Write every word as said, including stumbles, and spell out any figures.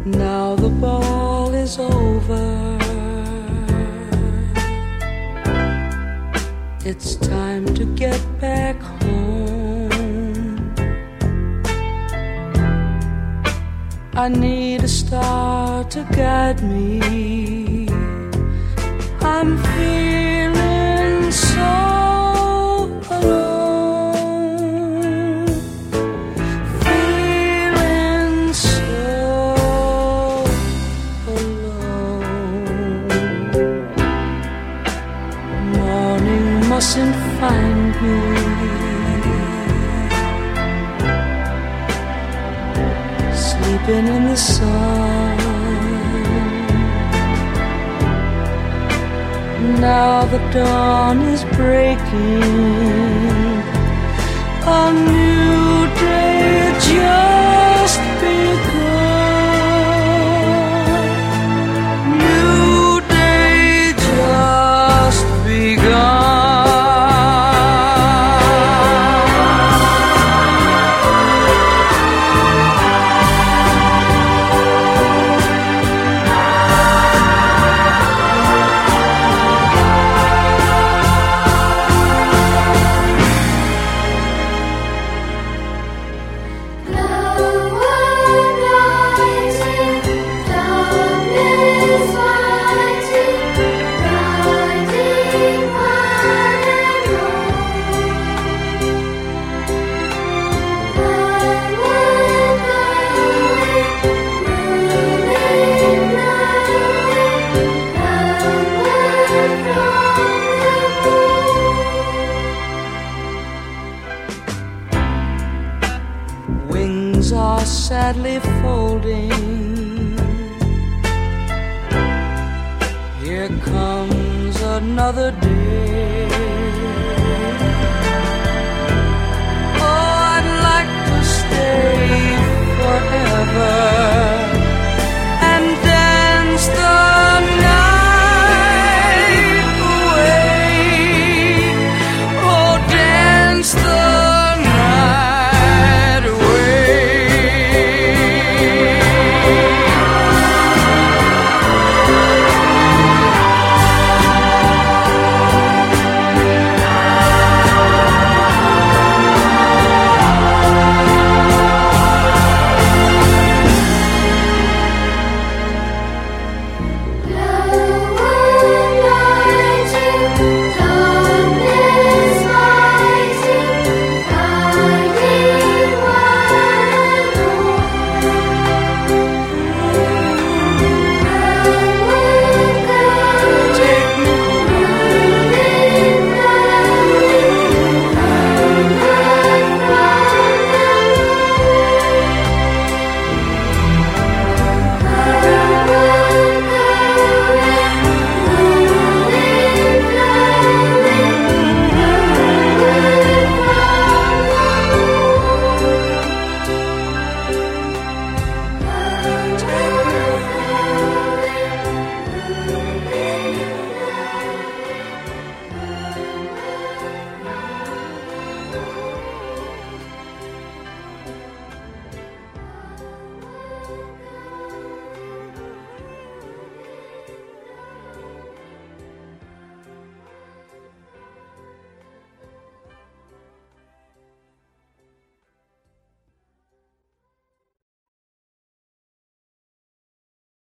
Now the ball is over. It's time to get back home. I need a star to guide me. I'm feeling so alone, feeling so alone. Morning mustn't find me. Sleeping in the sun. Now the dawn is breaking. A new day just begun. New day just begun. Wings are sadly folding. Here comes another day. Oh, I'd like to stay forever.